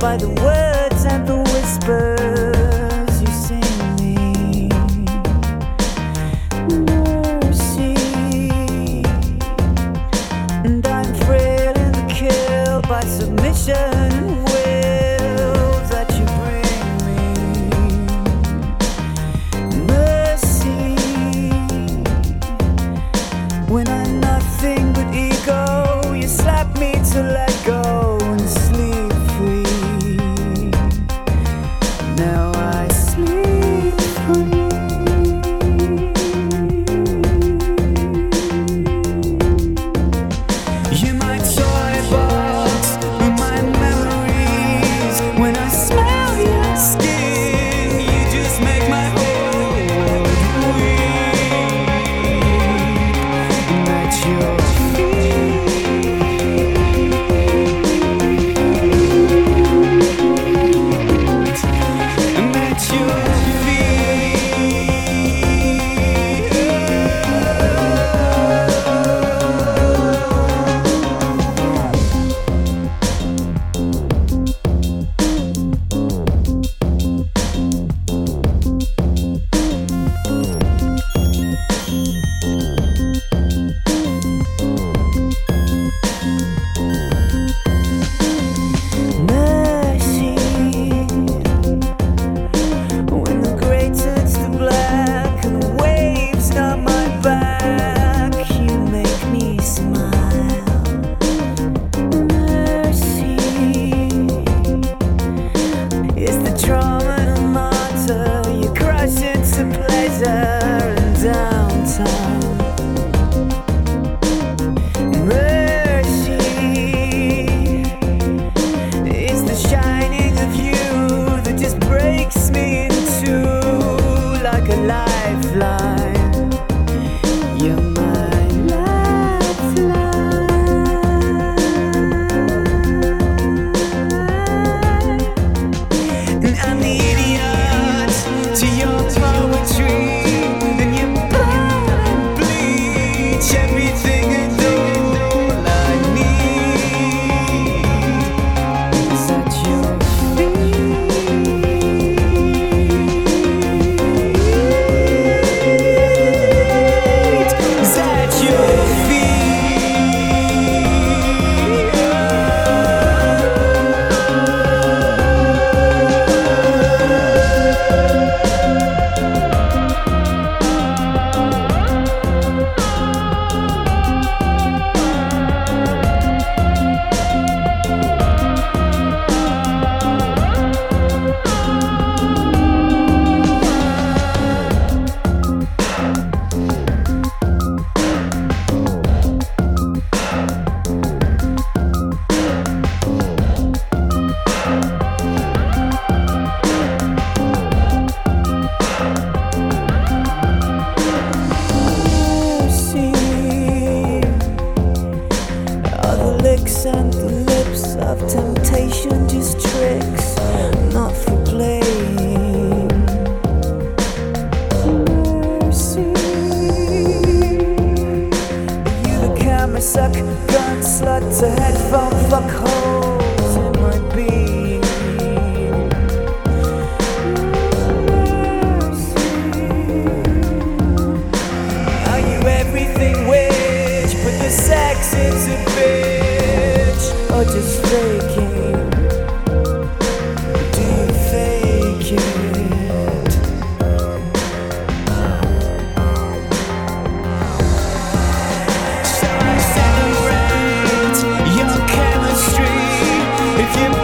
by the words and the whispers you sing me. Mercy, and I'm frail and killed by submission and will that you bring me. Mercy, when I'm nothing but ego, you slap me to let go and sleep free. Now I sleep free. You're my toy box and my memories. When I smell your skin, you just make my whole world weep. And at your and the lips of temptation, just tricks, not for playing. Mercy, you the camera suck, gun slut to headphone fuck holes in my being. Mercy, are you everything which put the sex into bitch? Or just faking? Do you fake it? So I celebrate your chemistry. If you